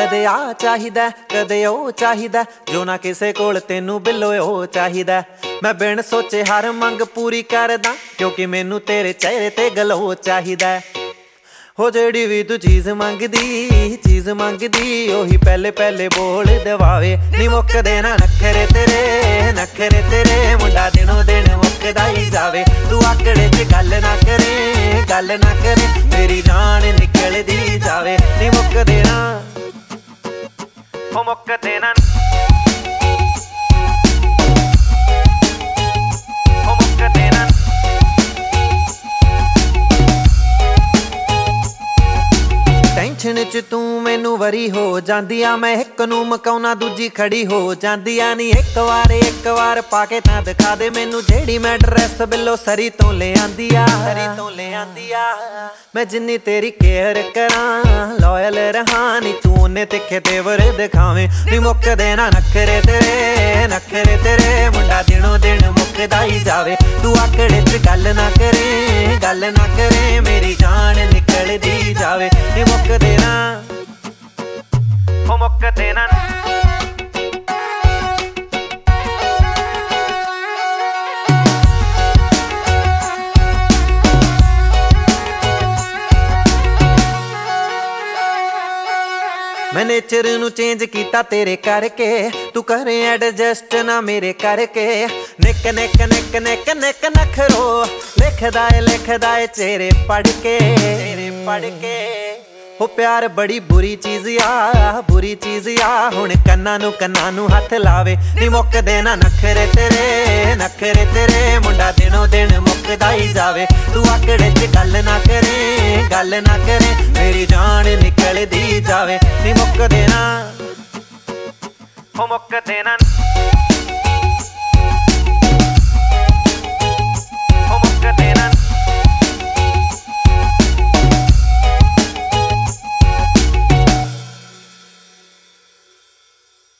कदे आ चाहिदा कदे ओ चाहिदा, जो ना किसे कोल तेनू बिल्लो ओ चाहिदा। मैं बिन सोचे हर मंग पूरी करदा, क्योंकि मैनू तेरे चेहरे ते गलो चाहिदा। हो जेड़ी भी तू चीज़ मंगदी ओही पहले पहले बोल दवावे। नी मुक्कदे ना नखरे तेरे मुंडा दिनों दिन मुक्कदा ही जावे। तू आकड़े च गल ना करे मेरी जान निकलदी जावे। नी मुक्कदे ना हो मुक्कदे ना हो मुक्कदे ना। टेंशन च तू मैनू वरी हो जांदी आ, मैं एक नू मकाउना दूजी खड़ी हो जांदी आ। नी एक वार पाके तां दिखा दे मैनू, जेड़ी मैं ड्रैस बिलो सरी तो ले आंदी आ। मैं जिन्नी तेरी केयर करां लॉयल रहां, नी तू उन्ने तिखे तेवर दिखावें। नी मुक्कदे ना नखरे तेरे मुंडा दिनों दिन मुक्कदा ही जावे। तू आकड़े च गल ना करे मेरी जान निकलदी जावे। नी मुक्कदे ना हो मुक्कदे ना। मैं नेचर नू चेंज कीता तेरे करके, तू करे एडजस्ट ना मेरे करके। निक नखरो लिखदा है चेहरे पढ़ के। हो प्यार बड़ी बुरी चीज़ आ, हुण कन्ना नू हथ लावे। नी मुक्कदे ना नखरे तेरे मुंडा दिनों दिन मुक्कदा ही जावे। तू आकड़े च गल ना करे मेरी जान निकलदी जावे। नी मुक्कदे ना हो मुक्कदे ना हो मुक्कदे